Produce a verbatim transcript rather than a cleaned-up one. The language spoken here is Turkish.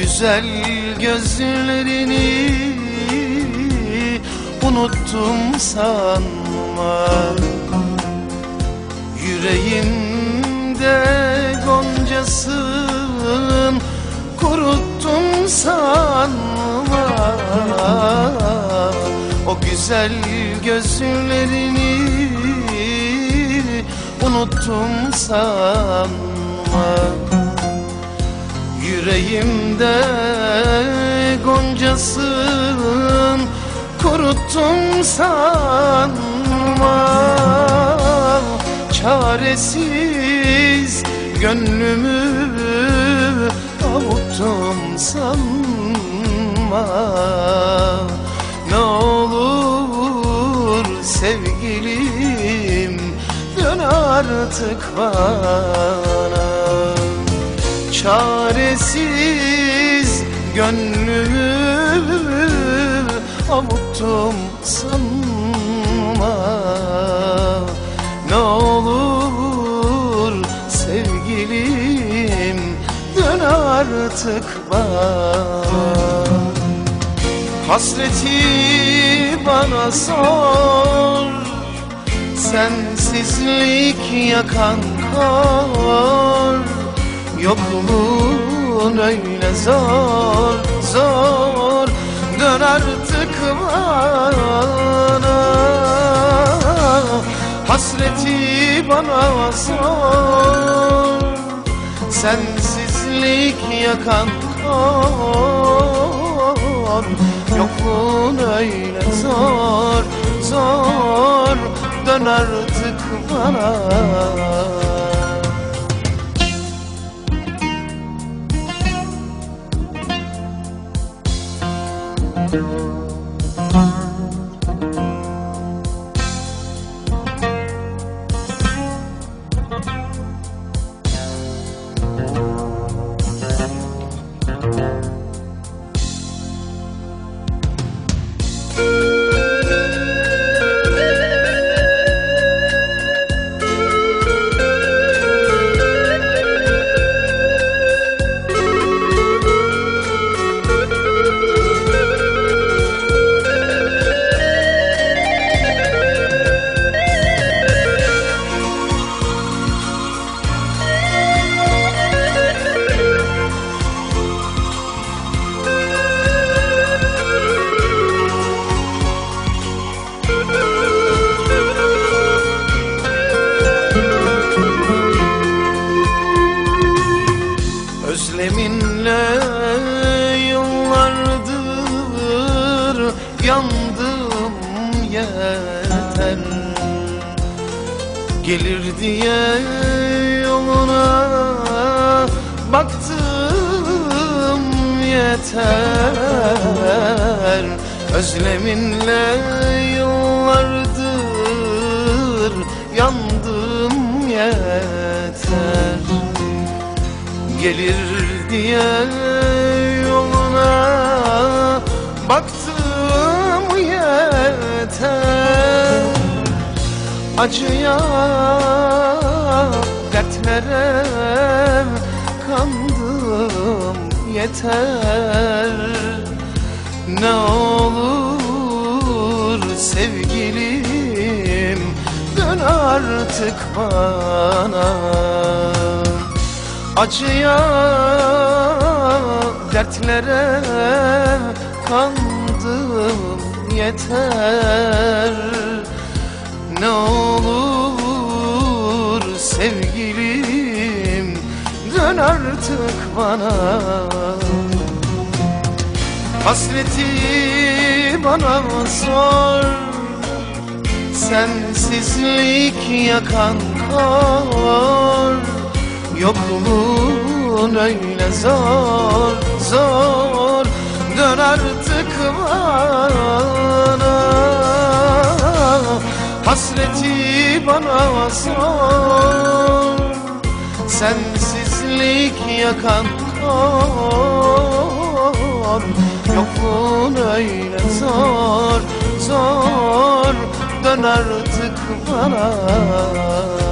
güzel gözlerini unuttum sanma. Yüreğimde goncasın, kuruttum sanma. O güzel gözlerini unuttum sanma. Yüreğimde goncasın, kuruttum sanma. Çaresiz gönlümü avuttum sanma. Ne olur sevgilim, dön artık bana. Çaresiz gönlümü avuttum sanma. Ne olur sevgilim, dön artık bana. Hasreti bana sor, sensizlik yakan kor. Yokluğun öyle zor, zor, dön artık bana. Hasreti bana sor, sensizlik yakan kor. Yokluğun öyle zor, zor, dön artık bana. Özleminle yıllardır yandım yeter. Gelir diye yoluna baktım yeter. Özleminle yıllardır yandım yeter. Gelir diye yoluna baktım yeter. Acıya, dertlere kandım yeter. Ne olur sevgilim, dön artık bana. Acıya, dertlere kandım yeter. Ne olur sevgilim, dön artık bana. Hasreti bana sor, sensizlik yakan kor. Yokluğun öyle zor, zor, dön artık bana. Hasreti bana sor, sensizlik yakan kor. Yokluğun öyle zor, zor, dön artık bana.